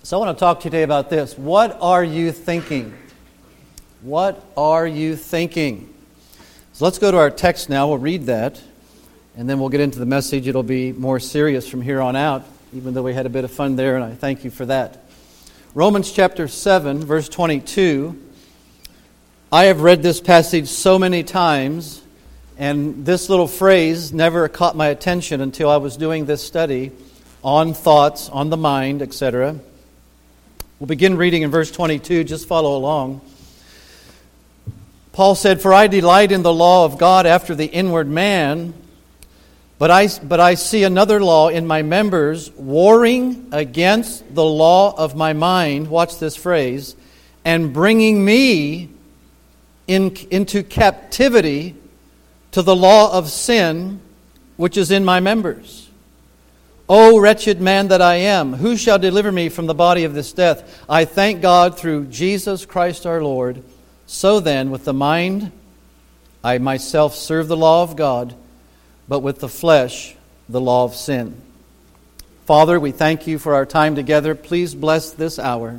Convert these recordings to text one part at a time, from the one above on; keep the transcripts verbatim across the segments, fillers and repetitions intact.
So I want to talk to you today about this. What are you thinking? What are you thinking? So let's go to our text now. We'll read that, and then we'll get into the message. It'll be more serious from here on out, even though we had a bit of fun there, and I thank you for that. Romans chapter seven, verse twenty-two. I have read this passage so many times, and this little phrase never caught my attention until I was doing this study on thoughts, on the mind, et cetera. We'll begin reading in verse twenty-two. Just follow along. Paul said, "For I delight in the law of God after the inward man, but I, but I see another law in my members, warring against the law of my mind," watch this phrase, "and bringing me in, into captivity to the law of sin, which is in my members. O wretched man that I am, who shall deliver me from the body of this death? I thank God through Jesus Christ our Lord. So then, with the mind, I myself serve the law of God, but with the flesh, the law of sin." Father, we thank you for our time together. Please bless this hour.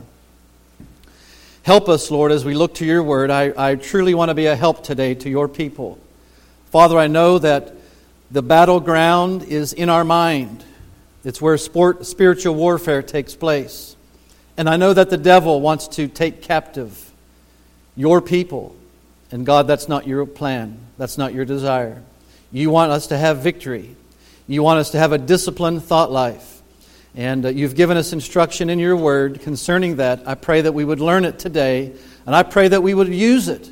Help us, Lord, as we look to your word. I, I truly want to be a help today to your people. Father, I know that the battleground is in our mind. It's where sport, spiritual warfare takes place. And I know that the devil wants to take captive your people. And God, that's not your plan. That's not your desire. You want us to have victory. You want us to have a disciplined thought life. And uh, you've given us instruction in your word concerning that. I pray that we would learn it today. And I pray that we would use it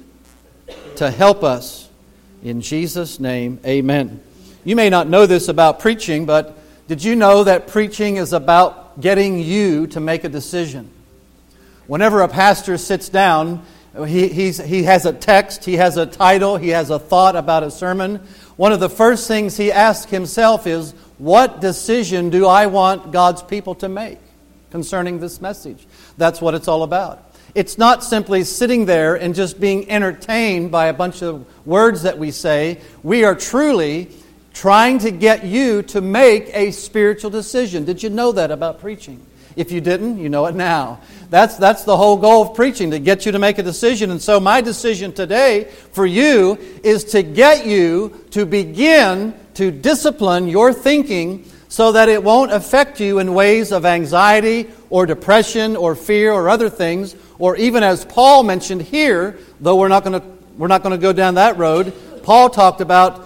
to help us. In Jesus' name, amen. You may not know this about preaching, but did you know that preaching is about getting you to make a decision? Whenever a pastor sits down, he, he's, he has a text, he has a title, he has a thought about a sermon. One of the first things he asks himself is, what decision do I want God's people to make concerning this message? That's what it's all about. It's not simply sitting there and just being entertained by a bunch of words that we say. We are truly trying to get you to make a spiritual decision. Did you know that about preaching? If you didn't, you know it now. That's that's the whole goal of preaching, to get you to make a decision. And so my decision today for you is to get you to begin to discipline your thinking so that it won't affect you in ways of anxiety or depression or fear or other things. Or even as Paul mentioned here, though we're not going to we're not going to go down that road, Paul talked about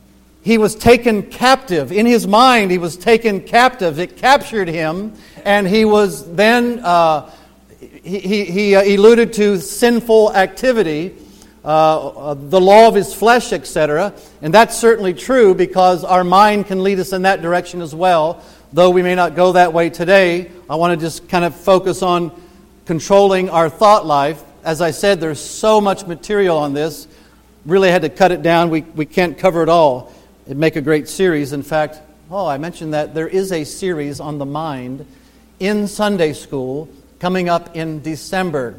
he was taken captive. In his mind, he was taken captive. It captured him, and he was then, uh, he, he, he uh, alluded to sinful activity, uh, uh, the law of his flesh, et cetera. And that's certainly true because our mind can lead us in that direction as well. Though we may not go that way today, I want to just kind of focus on controlling our thought life. As I said, there's so much material on this. Really had to cut it down. We, we can't cover it all. It'd make a great series. In fact, oh, I mentioned that there is a series on the mind in Sunday school coming up in December.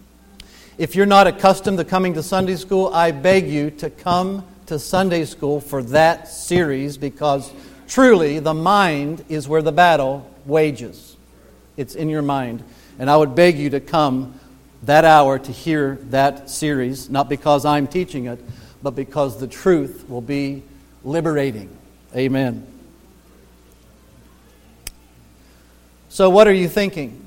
If you're not accustomed to coming to Sunday school, I beg you to come to Sunday school for that series because truly the mind is where the battle wages. It's in your mind. And I would beg you to come that hour to hear that series, not because I'm teaching it, but because the truth will be liberating. Amen. So what are you thinking?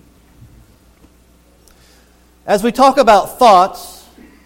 As we talk about thoughts,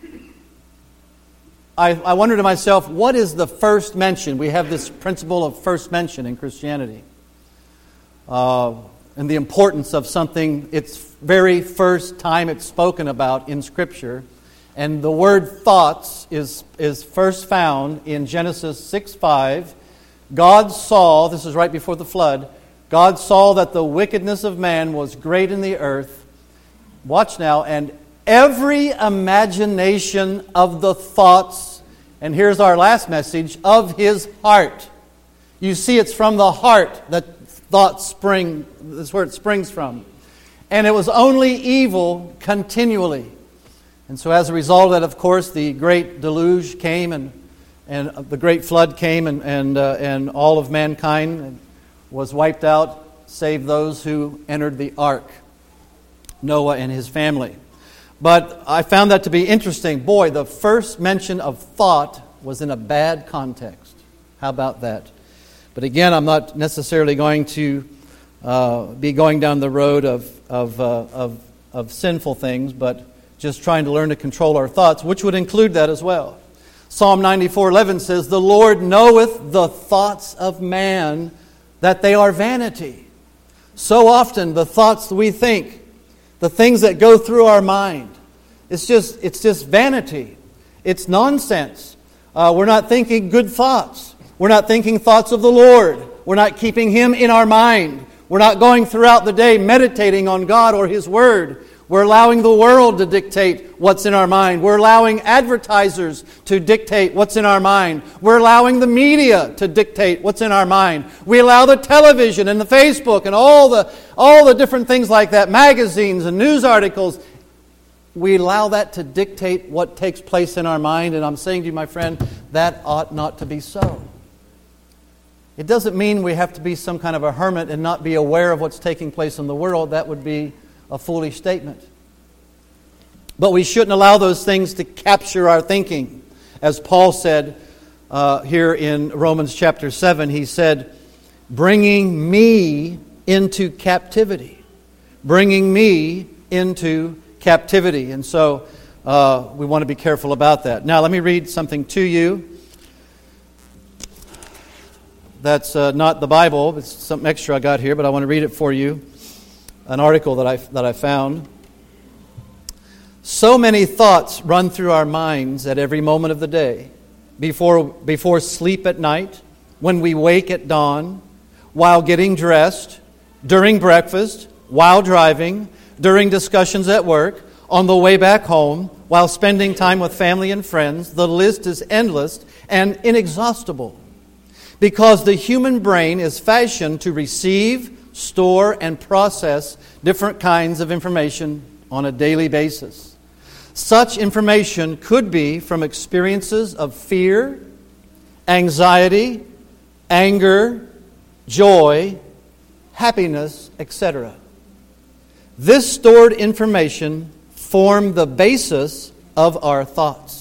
I, I wonder to myself, what is the first mention? We have this principle of first mention in Christianity. Uh, and the importance of something, its very first time it's spoken about in Scripture. And the word thoughts is, is first found in Genesis six five. God saw, this is right before the flood, God saw that the wickedness of man was great in the earth. Watch now, and every imagination of the thoughts, and here's our last message, of his heart. You see, it's from the heart that thoughts spring, that's where it springs from. And it was only evil continually. And so as a result of that, of course, the great deluge came and and the great flood came and and, uh, and all of mankind was wiped out, save those who entered the ark. Noah and his family. But I found that to be interesting. Boy, the first mention of thought was in a bad context. How about that? But again, I'm not necessarily going to uh, be going down the road of of, uh, of of sinful things, but just trying to learn to control our thoughts, which would include that as well. Psalm ninety-four eleven says, "The Lord knoweth the thoughts of man, that they are vanity." So often the thoughts that we think, the things that go through our mind, it's just it's just vanity. It's nonsense. Uh, we're not thinking good thoughts. We're not thinking thoughts of the Lord. We're not keeping Him in our mind. We're not going throughout the day meditating on God or His Word. We're allowing the world to dictate what's in our mind. We're allowing advertisers to dictate what's in our mind. We're allowing the media to dictate what's in our mind. We allow the television and the Facebook and all the all the different things like that, magazines and news articles. We allow that to dictate what takes place in our mind. And I'm saying to you, my friend, that ought not to be so. It doesn't mean we have to be some kind of a hermit and not be aware of what's taking place in the world. That would be a foolish statement. But we shouldn't allow those things to capture our thinking. As Paul said uh, here in Romans chapter seven, he said, bringing me into captivity. Bringing me into captivity. And so uh, we want to be careful about that. Now let me read something to you. That's uh, not the Bible. It's something extra I got here, but I want to read it for you. An article that I that I found. So many thoughts run through our minds at every moment of the day. Before before sleep at night, when we wake at dawn, while getting dressed, during breakfast, while driving, during discussions at work, on the way back home, while spending time with family and friends. The list is endless and inexhaustible. Because the human brain is fashioned to receive, store, and process different kinds of information on a daily basis. Such information could be from experiences of fear, anxiety, anger, joy, happiness, et cetera. This stored information forms the basis of our thoughts.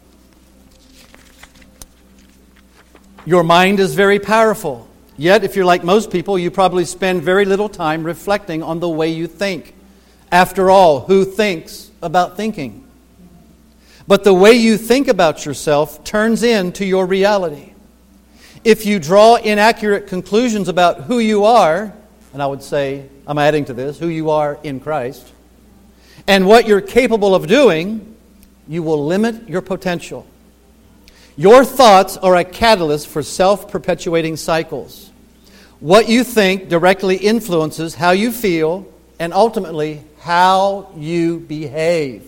Your mind is very powerful. Yet, if you're like most people, you probably spend very little time reflecting on the way you think. After all, who thinks about thinking? But the way you think about yourself turns into your reality. If you draw inaccurate conclusions about who you are, and I would say, I'm adding to this, who you are in Christ, and what you're capable of doing, you will limit your potential. Your thoughts are a catalyst for self-perpetuating cycles. What you think directly influences how you feel and ultimately how you behave.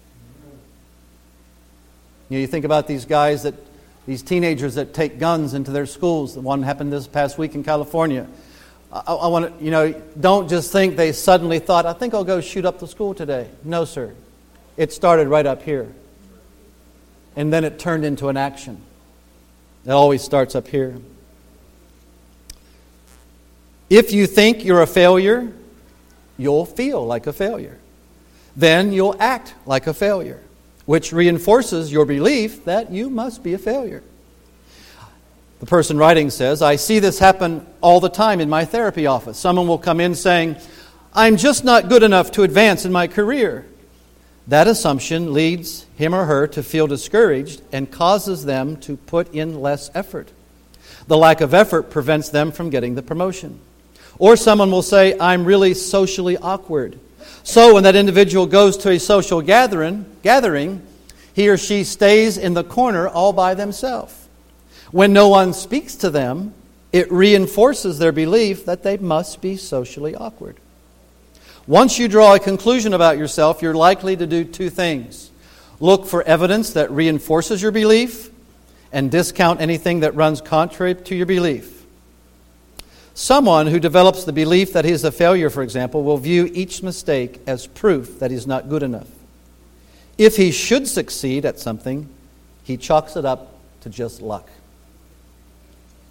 You know, you think about these guys that, these teenagers that take guns into their schools. The one happened this past week in California. I, I want to, you know, don't just think they suddenly thought, I think I'll go shoot up the school today. No, sir. It started right up here. And then it turned into an action. It always starts up here. If you think you're a failure, you'll feel like a failure. Then you'll act like a failure, which reinforces your belief that you must be a failure. The person writing says, I see this happen all the time in my therapy office. Someone will come in saying, I'm just not good enough to advance in my career. That assumption leads him or her to feel discouraged and causes them to put in less effort. The lack of effort prevents them from getting the promotion. Or someone will say, I'm really socially awkward. So when that individual goes to a social gathering, gathering, he or she stays in the corner all by themselves. When no one speaks to them, it reinforces their belief that they must be socially awkward. Once you draw a conclusion about yourself, you're likely to do two things. Look for evidence that reinforces your belief and discount anything that runs contrary to your belief. Someone who develops the belief that he is a failure, for example, will view each mistake as proof that he's not good enough. If he should succeed at something, he chalks it up to just luck.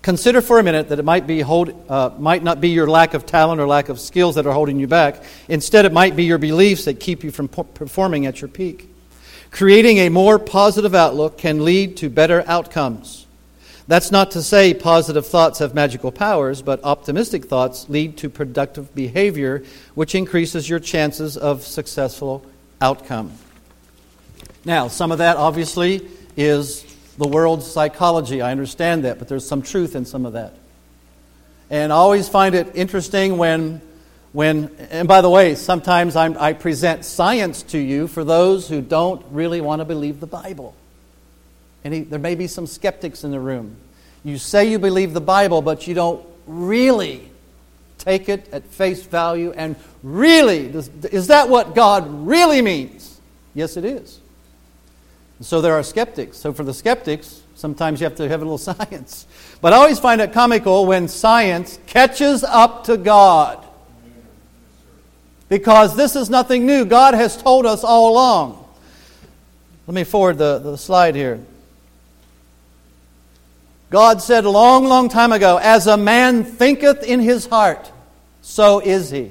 Consider for a minute that it might be hold, uh, might not be your lack of talent or lack of skills that are holding you back. Instead, it might be your beliefs that keep you from po- performing at your peak. Creating a more positive outlook can lead to better outcomes. That's not to say positive thoughts have magical powers, but optimistic thoughts lead to productive behavior, which increases your chances of successful outcome. Now, some of that obviously is the world's psychology. I understand that, but there's some truth in some of that. And I always find it interesting when, when and by the way, sometimes I'm, I present science to you for those who don't really want to believe the Bible. And he, there may be some skeptics in the room. You say you believe the Bible, but you don't really take it at face value and really, does, is that what God really means? Yes, it is. So there are skeptics. So for the skeptics, sometimes you have to have a little science. But I always find it comical when science catches up to God. Because this is nothing new. God has told us all along. Let me forward the, the slide here. God said a long, long time ago, as a man thinketh in his heart, so is he.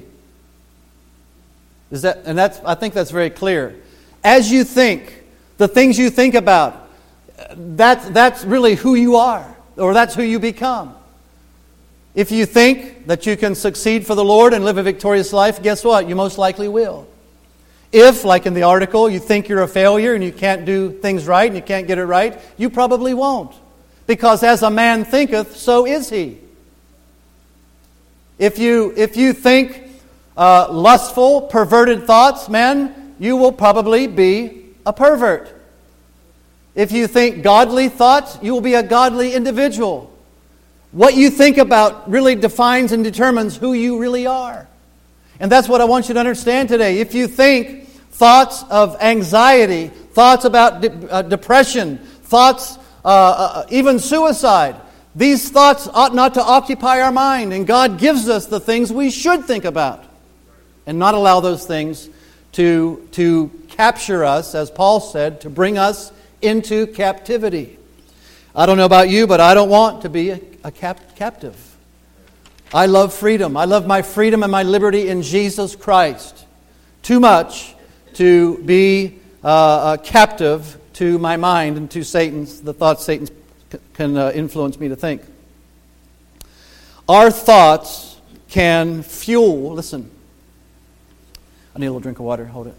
Is that, and that's, I think that's very clear. As you think, the things you think about, that's, that's really who you are, or that's who you become. If you think that you can succeed for the Lord and live a victorious life, guess what? You most likely will. If, like in the article, you think you're a failure and you can't do things right and you can't get it right, you probably won't. Because as a man thinketh, so is he. If you, if you think uh, lustful, perverted thoughts, man, you will probably be a pervert. If you think godly thoughts, you will be a godly individual. What you think about really defines and determines who you really are. And that's what I want you to understand today. If you think thoughts of anxiety, thoughts about de- uh, depression, thoughts, uh, uh, even suicide, these thoughts ought not to occupy our mind. And God gives us the things we should think about and not allow those things to, to capture us, as Paul said, to bring us into captivity. I don't know about you, but I don't want to be a, a cap- captive. I love freedom. I love my freedom and my liberty in Jesus Christ too much to be uh, a captive to my mind and to Satan's, the thoughts Satan c- can uh, influence me to think. Our thoughts can fuel, listen, I need a little drink of water, hold it.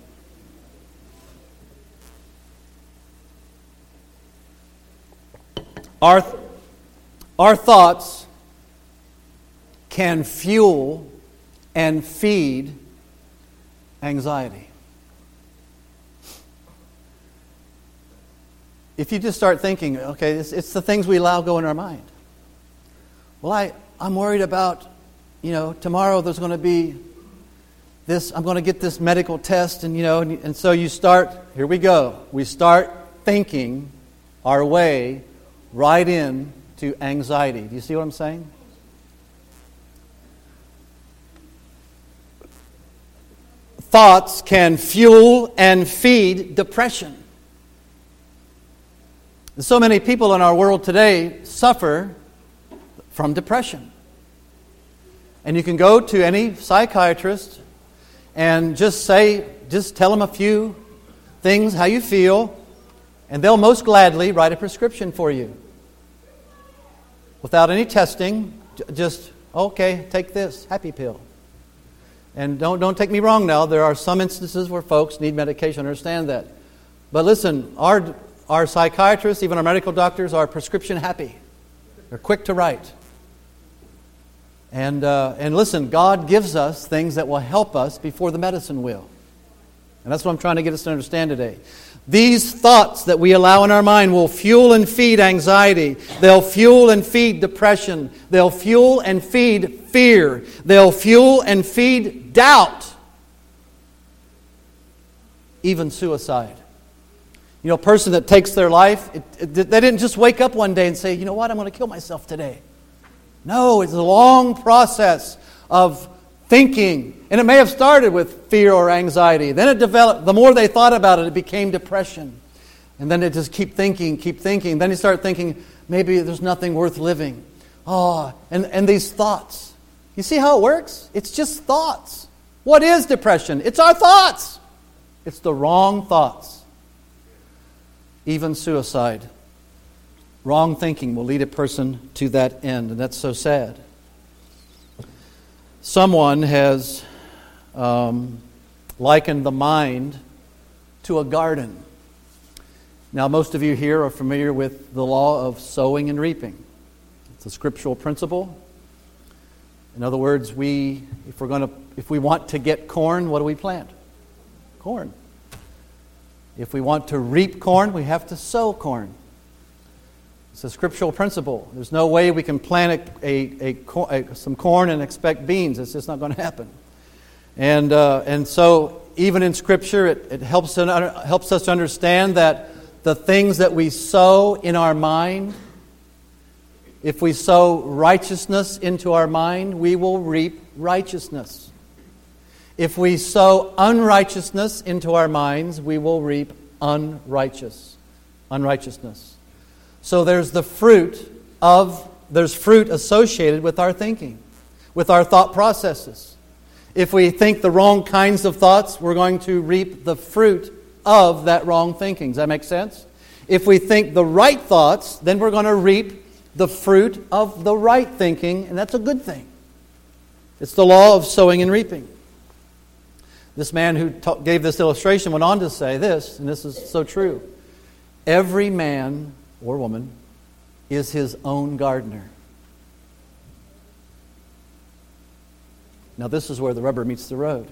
Our, our thoughts can fuel and feed anxiety. If you just start thinking, okay, it's, it's the things we allow go in our mind. Well, I, I'm worried about, you know, tomorrow there's going to be this, I'm going to get this medical test, and, you know, and, and so you start, here we go. We start thinking our way right in to anxiety. Do you see what I'm saying? Thoughts can fuel and feed depression. So many people in our world today suffer from depression. And you can go to any psychiatrist and just say, just tell them a few things, how you feel, and they'll most gladly write a prescription for you. Without any testing, just, okay, take this, happy pill. And don't don't take me wrong now, there are some instances where folks need medication, I understand that. But listen, our our psychiatrists, even our medical doctors, are prescription happy. They're quick to write. And uh, and listen, God gives us things that will help us before the medicine will. And that's what I'm trying to get us to understand today. These thoughts that we allow in our mind will fuel and feed anxiety. They'll fuel and feed depression. They'll fuel and feed fear. They'll fuel and feed doubt. Even suicide. You know, a person that takes their life, it, it, they didn't just wake up one day and say, you know what, I'm going to kill myself today. No, it's a long process of thinking. And it may have started with fear or anxiety. Then it developed, the more they thought about it, it became depression. And then they just keep thinking, keep thinking. Then you start thinking, maybe there's nothing worth living. Oh, and, and these thoughts. You see how it works? It's just thoughts. What is depression? It's our thoughts. It's the wrong thoughts. Even suicide. Wrong thinking will lead a person to that end, and that's so sad. Someone has um, likened the mind to a garden. Now, most of you here are familiar with the law of sowing and reaping. It's a scriptural principle. In other words, we, if we're going to, if we want to get corn, what do we plant? Corn. If we want to reap corn, we have to sow corn. It's a scriptural principle. There's no way we can plant a, a, a, a some corn and expect beans. It's just not going to happen. And uh, and so even in Scripture, it, it helps to, helps us to understand that the things that we sow in our mind, if we sow righteousness into our mind, we will reap righteousness. If we sow unrighteousness into our minds, we will reap unrighteous, unrighteousness. So there's the fruit of, there's fruit associated with our thinking, with our thought processes. If we think the wrong kinds of thoughts, we're going to reap the fruit of that wrong thinking. Does that make sense? If we think the right thoughts, then we're going to reap the fruit of the right thinking, and that's a good thing. It's the law of sowing and reaping. This man who ta- gave this illustration went on to say this, and this is so true. Every man or woman is his own gardener. Now this is where the rubber meets the road.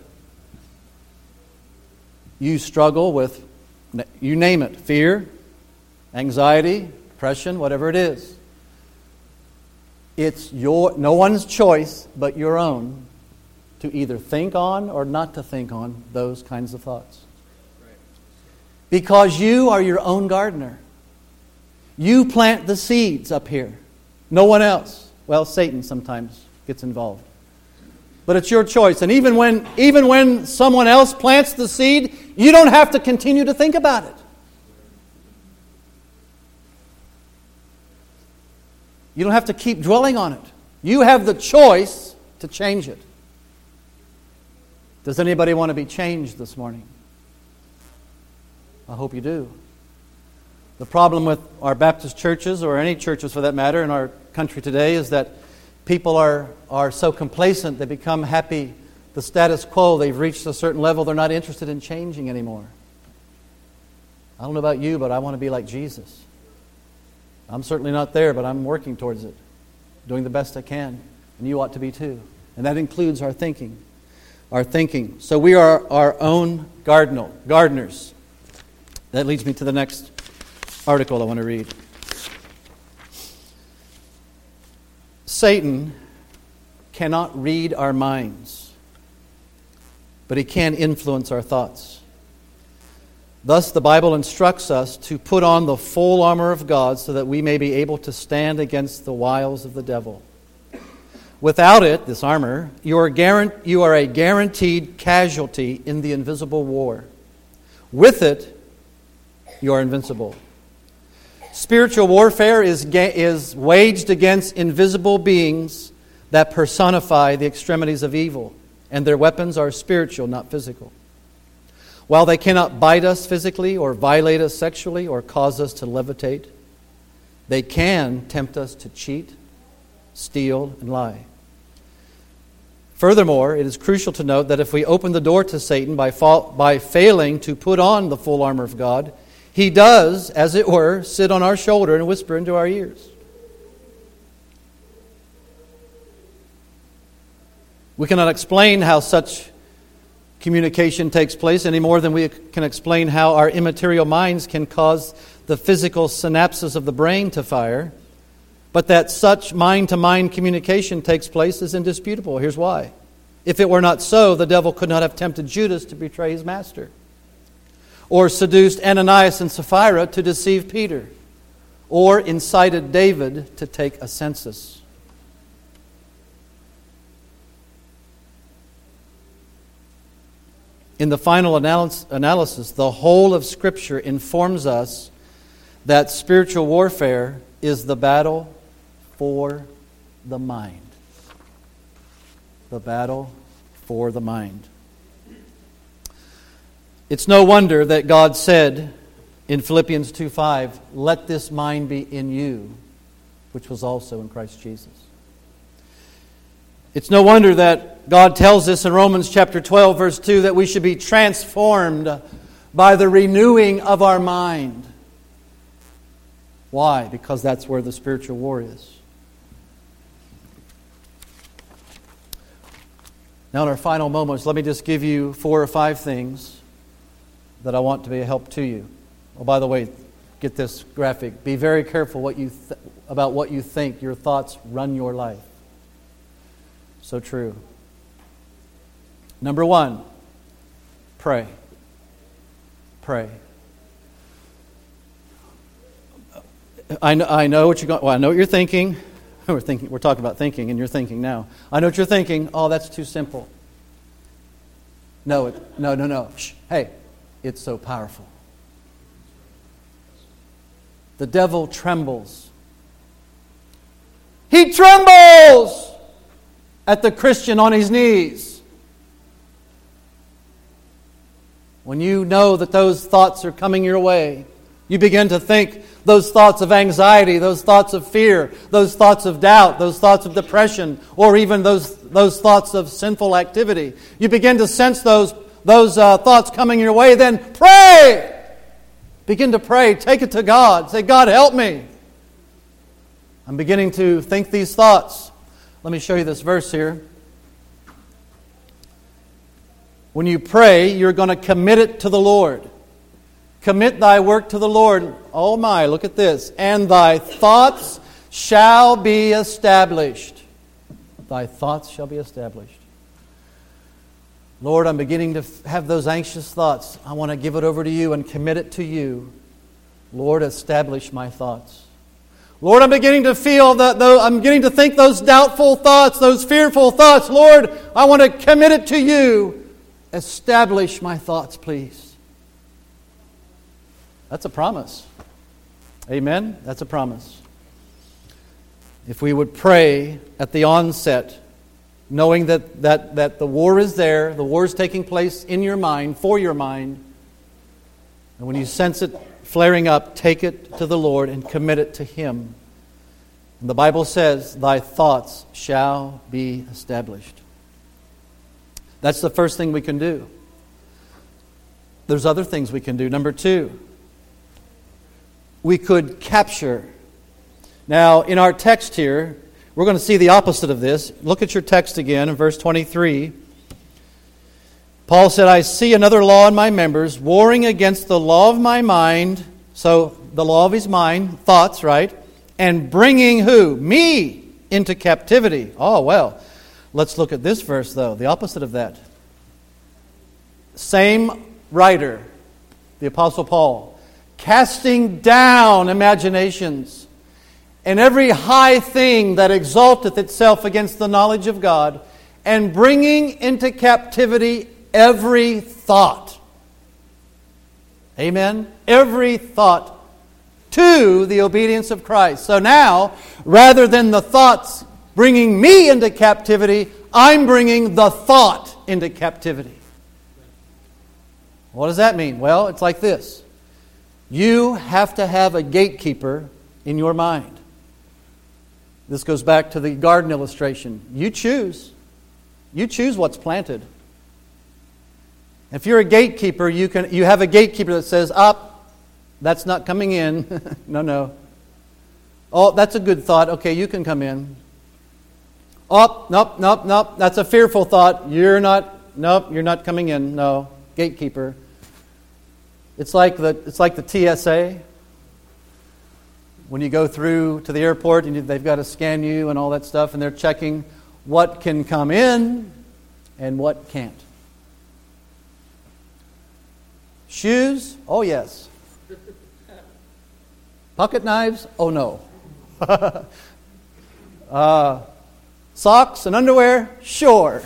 You struggle with, you name it, fear, anxiety, depression, whatever it is. It's your no one's choice but your own to either think on or not to think on those kinds of thoughts. Because you are your own gardener. You plant the seeds up here. No one else. Well, Satan sometimes gets involved. But it's your choice. And even when even when someone else plants the seed, you don't have to continue to think about it. You don't have to keep dwelling on it. You have the choice to change it. Does anybody want to be changed this morning? I hope you do. The problem with our Baptist churches, or any churches for that matter, in our country today is that people are, are so complacent, they become happy, the status quo, they've reached a certain level, they're not interested in changing anymore. I don't know about you, but I want to be like Jesus. I'm certainly not there, but I'm working towards it, doing the best I can, and you ought to be too. And that includes our thinking. Our thinking. So we are our own gardener, gardeners. That leads me to the next article I want to read. Satan cannot read our minds, but he can influence our thoughts. Thus, the Bible instructs us to put on the full armor of God so that we may be able to stand against the wiles of the devil. Without it, this armor, you are, guarant- you are a guaranteed casualty in the invisible war. With it, you are invincible. Spiritual warfare is, ga- is waged against invisible beings that personify the extremities of evil, and their weapons are spiritual, not physical. While they cannot bite us physically or violate us sexually or cause us to levitate, they can tempt us to cheat, steal, and lie. Furthermore, it is crucial to note that if we open the door to Satan by, fa- by failing to put on the full armor of God, he does, as it were, sit on our shoulder and whisper into our ears. We cannot explain how such communication takes place any more than we can explain how our immaterial minds can cause the physical synapses of the brain to fire. But that such mind-to-mind communication takes place is indisputable. Here's why. If it were not so, the devil could not have tempted Judas to betray his master, or seduced Ananias and Sapphira to deceive Peter, or incited David to take a census. In the final analysis, the whole of Scripture informs us that spiritual warfare is the battle for the mind. The battle for the mind. It's no wonder that God said in Philippians two five, "Let this mind be in you, which was also in Christ Jesus." It's no wonder that God tells us in Romans chapter twelve, verse two, that we should be transformed by the renewing of our mind. Why? Because that's where the spiritual war is. Now in our final moments, let me just give you four or five things that I want to be a help to you. Oh, by the way, get this graphic. Be very careful what you th- about what you think. Your thoughts run your life. So true. Number one, pray. Pray. I know, I know what you're going. Well, I know what you're thinking. We're thinking. We're talking about thinking, and you're thinking now. I know what you're thinking. Oh, that's too simple. No, it, no, no, no. Shh. Hey, it's so powerful. The devil trembles. He trembles at the Christian on his knees. When you know that those thoughts are coming your way, you begin to think those thoughts of anxiety, those thoughts of fear, those thoughts of doubt, those thoughts of depression, or even those, those thoughts of sinful activity. You begin to sense those, those uh, thoughts coming your way, then pray! Begin to pray. Take it to God. Say, God, help me. I'm beginning to think these thoughts. Let me show you this verse here. When you pray, you're going to commit it to the Lord. Commit thy work to the Lord. Oh my, look at this. And thy thoughts shall be established. Thy thoughts shall be established. Lord, I'm beginning to have those anxious thoughts. I want to give it over to you and commit it to you. Lord, establish my thoughts. Lord, I'm beginning to feel that, though I'm beginning to think those doubtful thoughts, those fearful thoughts. Lord, I want to commit it to you. Establish my thoughts, please. That's a promise. Amen? That's a promise. If we would pray at the onset, knowing that, that, that the war is there, the war is taking place in your mind, for your mind, and when you sense it flaring up, take it to the Lord and commit it to Him. And the Bible says, thy thoughts shall be established. That's the first thing we can do. There's other things we can do. Number two, we could capture. Now, in our text here, we're going to see the opposite of this. Look at your text again in verse twenty-three. Paul said, I see another law in my members, warring against the law of my mind. So, the law of his mind, thoughts, right? And bringing who? Me into captivity. Oh, well. Let's look at this verse, though. The opposite of that. Same writer, the Apostle Paul. Casting down imaginations and every high thing that exalteth itself against the knowledge of God, and bringing into captivity every thought. Amen? Every thought to the obedience of Christ. So now, rather than the thoughts bringing me into captivity, I'm bringing the thought into captivity. What does that mean? Well, it's like this. You have to have a gatekeeper in your mind. This goes back to the garden illustration. You choose. You choose what's planted. If you're a gatekeeper, you can you have a gatekeeper that says, up, that's not coming in. no, no. Oh, that's a good thought. Okay, you can come in. Oh, nope, nope, nope. That's a fearful thought. You're not, nope, you're not coming in. No, gatekeeper. It's like the it's like the T S A. When you go through to the airport and they've got to scan you and all that stuff, and they're checking what can come in and what can't. Shoes? Oh, yes. Pocket knives? Oh, no. uh, socks and underwear? Sure.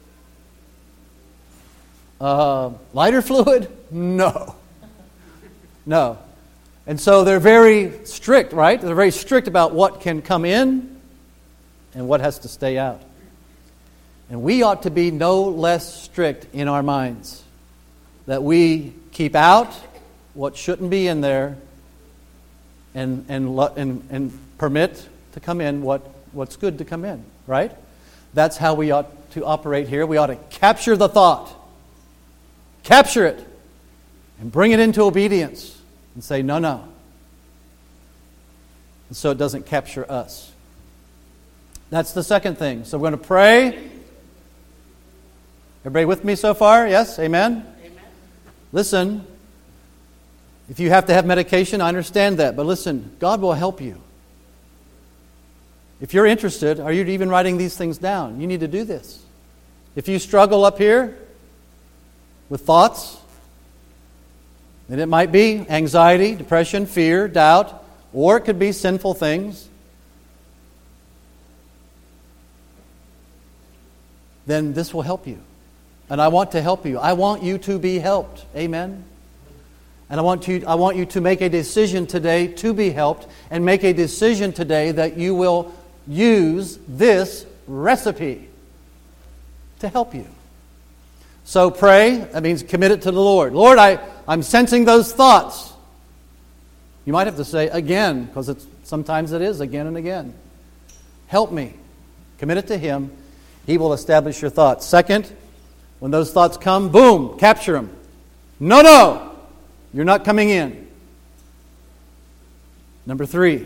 Uh, lighter fluid? No. No. And so they're very strict, right? They're very strict about what can come in and what has to stay out. And we ought to be no less strict in our minds, that we keep out what shouldn't be in there and and and, and permit to come in what, what's good to come in, right? That's how we ought to operate here. We ought to capture the thought, capture it, and bring it into obedience and say, no, no. And so it doesn't capture us. That's the second thing. So we're going to pray. Everybody with me so far? Yes? Amen? Amen. Listen, if you have to have medication, I understand that. But listen, God will help you. If you're interested, are you even writing these things down? You need to do this. If you struggle up here with thoughts, then it might be anxiety, depression, fear, doubt, or it could be sinful things. Then this will help you. And I want to help you. I want you to be helped. Amen? And I want you, I want you to make a decision today to be helped, and make a decision today that you will use this recipe to help you. So pray. That means commit it to the Lord. Lord, I, I'm sensing those thoughts. You might have to say again, because it's, sometimes it is again and again. Help me. Commit it to Him. He will establish your thoughts. Second, when those thoughts come, boom, capture them. No, no, you're not coming in. Number three,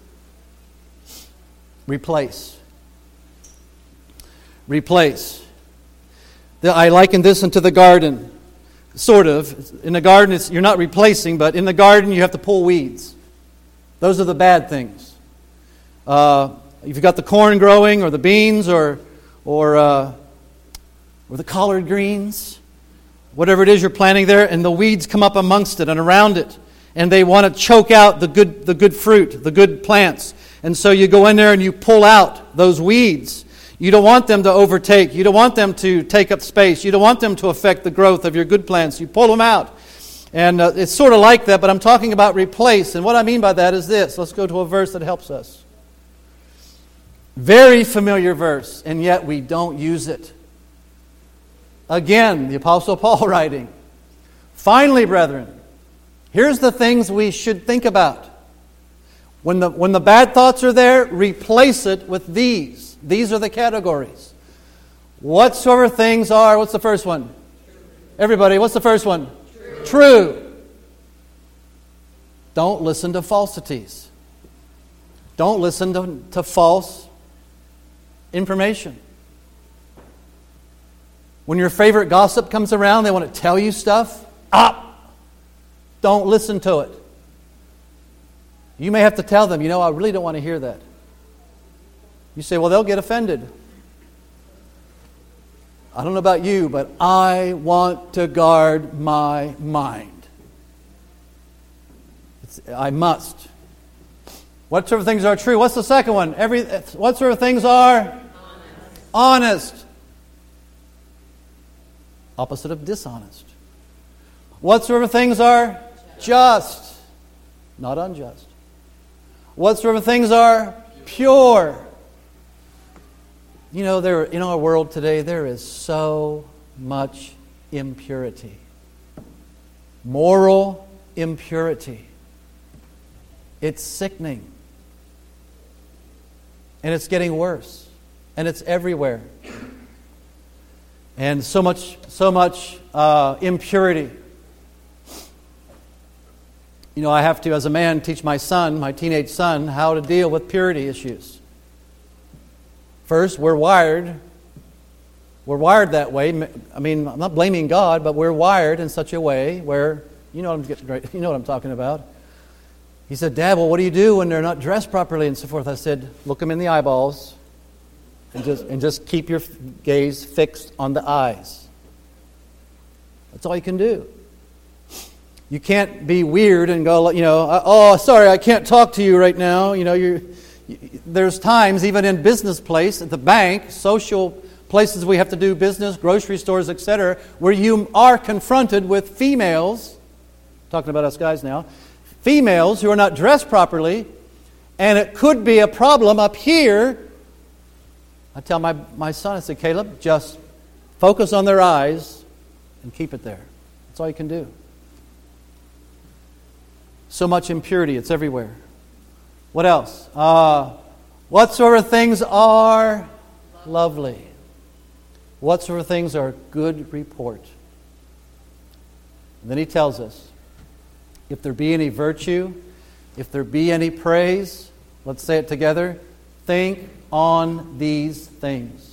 replace. Replace. I liken this into the garden, sort of. In the garden, it's, you're not replacing, but in the garden, you have to pull weeds. Those are the bad things. Uh, if you've got the corn growing, or the beans, or or uh, or the collard greens, whatever it is you're planting there, and the weeds come up amongst it and around it, and they want to choke out the good the good fruit, the good plants. And so you go in there and you pull out those weeds. You don't want them to overtake. You don't want them to take up space. You don't want them to affect the growth of your good plants. You pull them out. And uh, it's sort of like that, but I'm talking about replace. And what I mean by that is this. Let's go to a verse that helps us. Very familiar verse, and yet we don't use it. Again, the Apostle Paul writing, finally, brethren, here's the things we should think about. When the, when the bad thoughts are there, replace it with these. These are the categories. Whatsoever things are, what's the first one? Everybody, what's the first one? True. True. Don't listen to falsities. Don't listen to, to false information. When your favorite gossip comes around, they want to tell you stuff. Ah! Don't listen to it. You may have to tell them, you know, I really don't want to hear that. You say, well, they'll get offended. I don't know about you, but I want to guard my mind. It's, I must. What sort of things are true? What's the second one? Every what sort of things are honest? Honest. Opposite of dishonest. What sort of things are just? Not unjust. What sort of things are pure? You know, there in our world today, there is so much impurity. Moral impurity. It's sickening. And it's getting worse. And it's everywhere. And so much, so much uh, impurity. You know, I have to, as a man, teach my son, my teenage son, how to deal with purity issues. First, we're wired. We're wired that way. I mean, I'm not blaming God, but we're wired in such a way where, you know what I'm getting, you know what I'm talking about. He said, Dad, well, what do you do when they're not dressed properly and so forth? I said, look them in the eyeballs and just and just keep your gaze fixed on the eyes. That's all you can do. You can't be weird and go, you know, oh, sorry, I can't talk to you right now. You know, you're, you, there's times, even in business place, at the bank, social places we have to do business, grocery stores, et cetera, where you are confronted with females, talking about us guys now, females who are not dressed properly, and it could be a problem up here I tell my, my son, I say, Caleb, just focus on their eyes and keep it there. That's all you can do. So much impurity, it's everywhere. What else? Uh, what sort of things are lovely? What sort of things are good report? And then he tells us, if there be any virtue, if there be any praise, let's say it together, think on these things.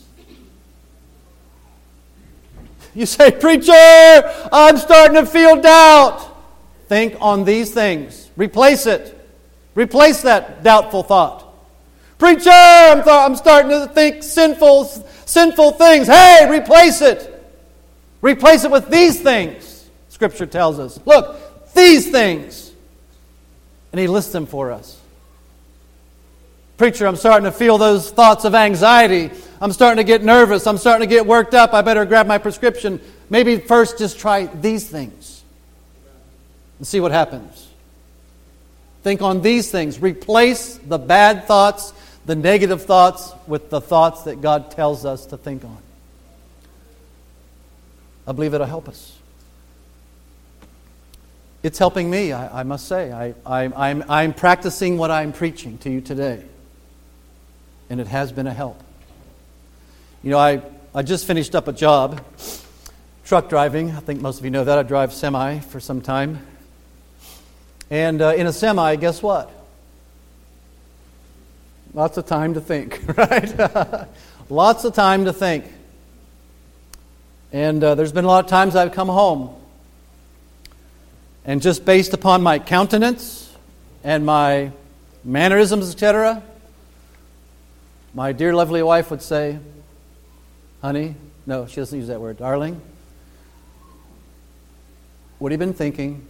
You say, preacher, I'm starting to feel doubt. Think on these things. Replace it. Replace that doubtful thought. Preacher, I'm, th- I'm starting to think sinful, sinful things. Hey, replace it. Replace it with these things. Scripture tells us. Look, these things. And he lists them for us. Preacher, I'm starting to feel those thoughts of anxiety. I'm starting to get nervous. I'm starting to get worked up. I better grab my prescription. Maybe first just try these things and see what happens. Think on these things. Replace the bad thoughts, the negative thoughts, with the thoughts that God tells us to think on. I believe it'll help us. It's helping me, I, I must say. I, I, I'm, I'm practicing what I'm preaching to you today. And it has been a help. You know, I, I just finished up a job, truck driving. I think most of you know that. I drive semi for some time. And uh, in a semi, guess what? Lots of time to think, right? Lots of time to think. And uh, there's been a lot of times I've come home, and just based upon my countenance and my mannerisms, et cetera, my dear lovely wife would say, honey, no, she doesn't use that word, darling, what have you been thinking?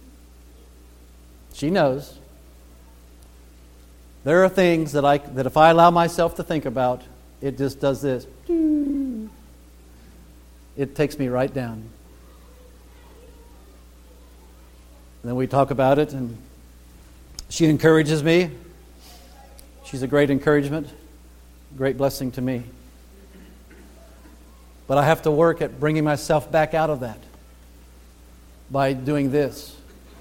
She knows. There are things that I that if I allow myself to think about, it just does this. It takes me right down. And then we talk about it, and she encourages me. She's a great encouragement, great blessing to me. But I have to work at bringing myself back out of that by doing this.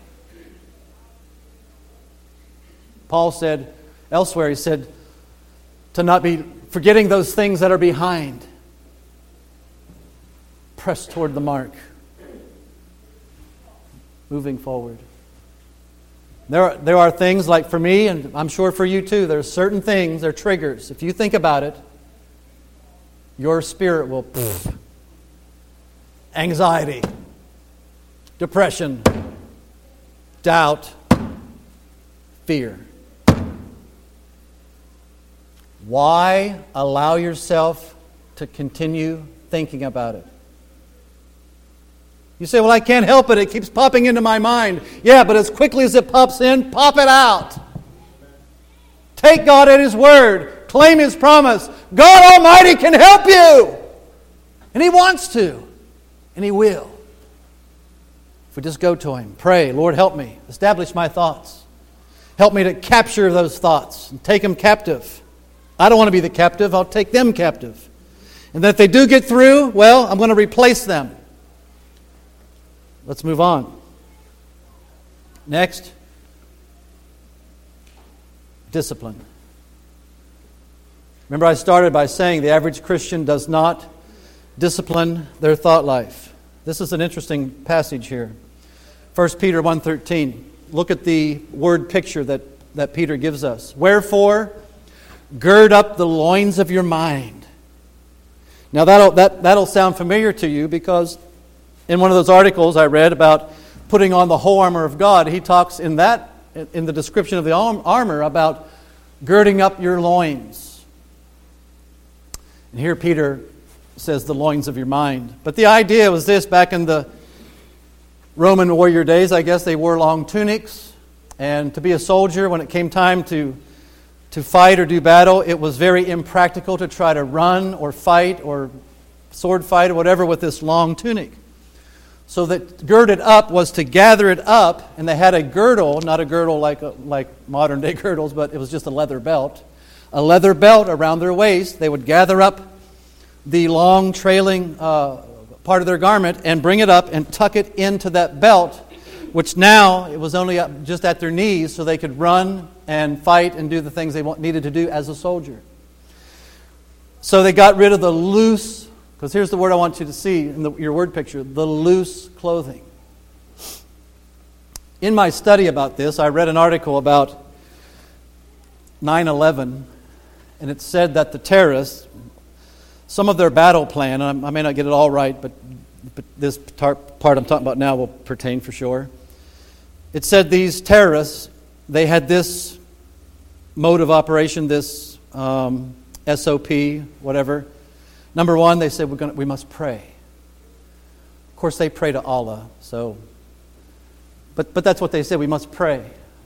Paul said elsewhere, he said, to not be forgetting those things that are behind. Press toward the mark. Moving forward. There are, there are things like for me, and I'm sure for you too, there are certain things, they're triggers. If you think about it, your spirit will, pff, anxiety, depression, doubt, fear. Why allow yourself to continue thinking about it? You say, well, I can't help it. It keeps popping into my mind. Yeah, but as quickly as it pops in, pop it out. Take God at His word. Claim His promise. God Almighty can help you. And He wants to. And He will. If we just go to Him, pray, Lord, help me. Establish my thoughts. Help me to capture those thoughts and take them captive. I don't want to be the captive. I'll take them captive. And that if they do get through, well, I'm going to replace them. Let's move on. Next, discipline. Remember, I started by saying the average Christian does not discipline their thought life. This is an interesting passage here. First Peter one thirteen. Look at the word picture that, that Peter gives us. Wherefore, gird up the loins of your mind. Now that'll, that, that'll sound familiar to you because in one of those articles I read about putting on the whole armor of God, he talks in that, in the description of the armor, about girding up your loins. And here Peter says the loins of your mind. But the idea was this: back in the Roman warrior days, I guess they wore long tunics. And to be a soldier, when it came time to, to fight or do battle, it was very impractical to try to run or fight or sword fight or whatever with this long tunic. So that girded up was to gather it up, and they had a girdle, not a girdle like like modern day girdles, but it was just a leather belt, a leather belt around their waist. They would gather up the long trailing uh, part of their garment and bring it up and tuck it into that belt, which now it was only up just at their knees so they could run and fight and do the things they needed to do as a soldier. So they got rid of the loose, because here's the word I want you to see in the, your word picture, the loose clothing. In my study about this, I read an article about nine eleven, and it said that the terrorists, some of their battle plan, and I may not get it all right, but, but this part I'm talking about now will pertain for sure. It said these terrorists, they had this mode of operation, this um, S O P, whatever. Number one, they said we're going we must pray. Of course, they pray to Allah, so, but but that's what they said. We must pray.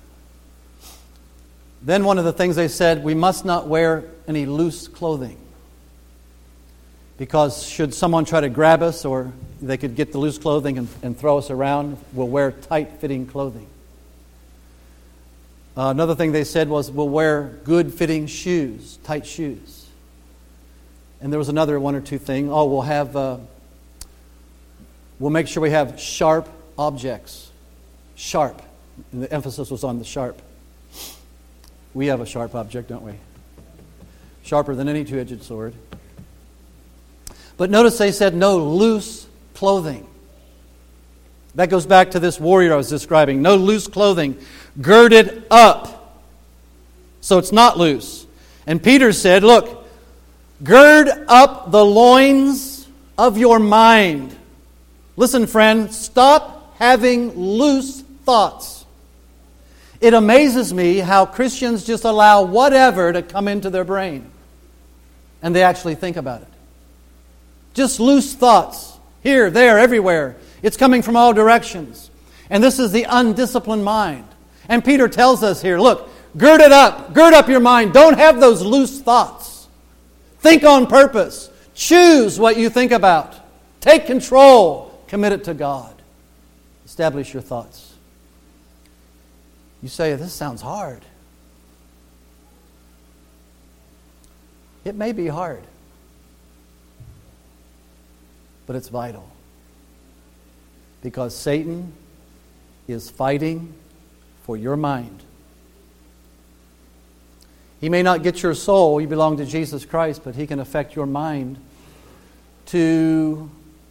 Then one of the things they said, we must not wear any loose clothing, because should someone try to grab us, or they could get the loose clothing and, and throw us around, we'll wear tight-fitting clothing. Uh, another thing they said was we'll wear good-fitting shoes, tight shoes. And there was another one or two things. Oh, we'll have, uh, we'll make sure we have sharp objects. Sharp. And the emphasis was on the sharp. We have a sharp object, don't we? Sharper than any two-edged sword. But notice they said no loose clothing. That goes back to this warrior I was describing. No loose clothing. Girded up. So it's not loose. And Peter said, look, gird up the loins of your mind. Listen, friend, stop having loose thoughts. It amazes me how Christians just allow whatever to come into their brain. And they actually think about it. Just loose thoughts. Here, there, everywhere. It's coming from all directions. And this is the undisciplined mind. And Peter tells us here, look, gird it up. Gird up your mind. Don't have those loose thoughts. Think on purpose. Choose what you think about. Take control. Commit it to God. Establish your thoughts. You say, this sounds hard. It may be hard. But it's vital. Because Satan is fighting for your mind. He may not get your soul, you belong to Jesus Christ, but he can affect your mind to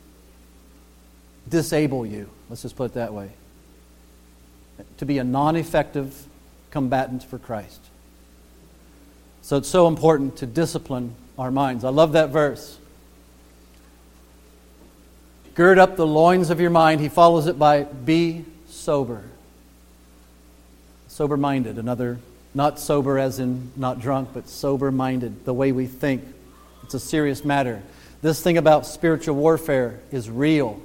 disable you. Let's just put it that way. To be a non-effective combatant for Christ. So it's so important to discipline our minds. I love that verse. Gird up the loins of your mind. He follows it by be sober. Sober-minded. Another, not sober as in not drunk, but sober-minded. The way we think. It's a serious matter. This thing about spiritual warfare is real.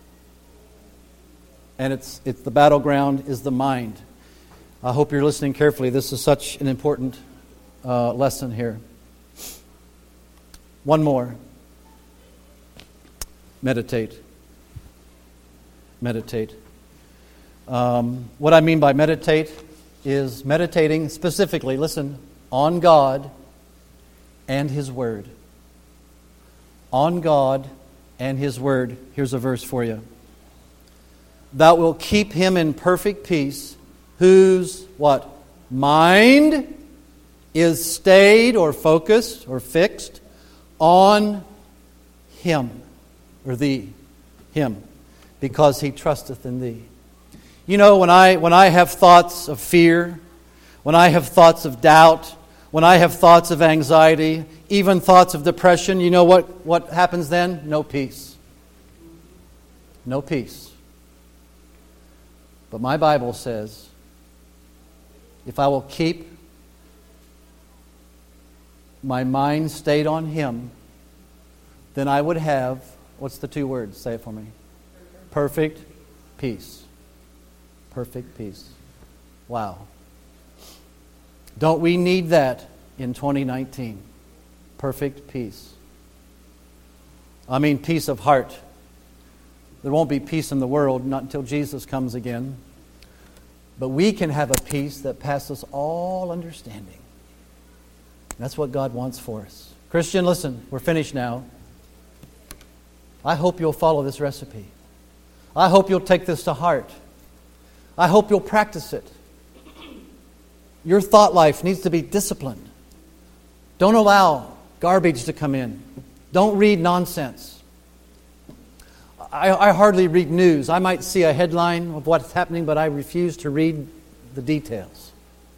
And it's it's the battleground is the mind. I hope you're listening carefully. This is such an important uh, lesson here. One more. Meditate. Meditate. Um, what I mean by meditate is meditating specifically, listen, on God and His Word. On God and His Word. Here's a verse for you. Thou wilt keep him in perfect peace, whose, what? Mind is stayed or focused or fixed on Him, or Thee, Him, because he trusteth in Thee. You know, when I when I have thoughts of fear, when I have thoughts of doubt, when I have thoughts of anxiety, even thoughts of depression, you know what, what happens then? No peace. No peace. But my Bible says, if I will keep my mind stayed on Him, then I would have, what's the two words? Say it for me. Perfect peace. Perfect peace. Wow. Don't we need that in twenty nineteen? Perfect peace. I mean peace of heart. There won't be peace in the world, not until Jesus comes again. But we can have a peace that passes all understanding. That's what God wants for us. Christian, listen, we're finished now. I hope you'll follow this recipe. I hope you'll take this to heart. I hope you'll practice it. Your thought life needs to be disciplined. Don't allow garbage to come in. Don't read nonsense. I, I hardly read news. I might see a headline of what's happening, but I refuse to read the details.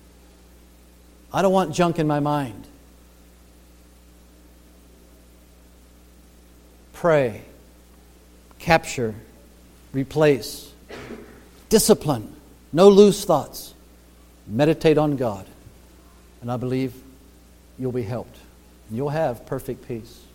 I don't want junk in my mind. Pray, capture, replace, discipline, no loose thoughts. Meditate on God, and I believe you'll be helped. You'll have perfect peace.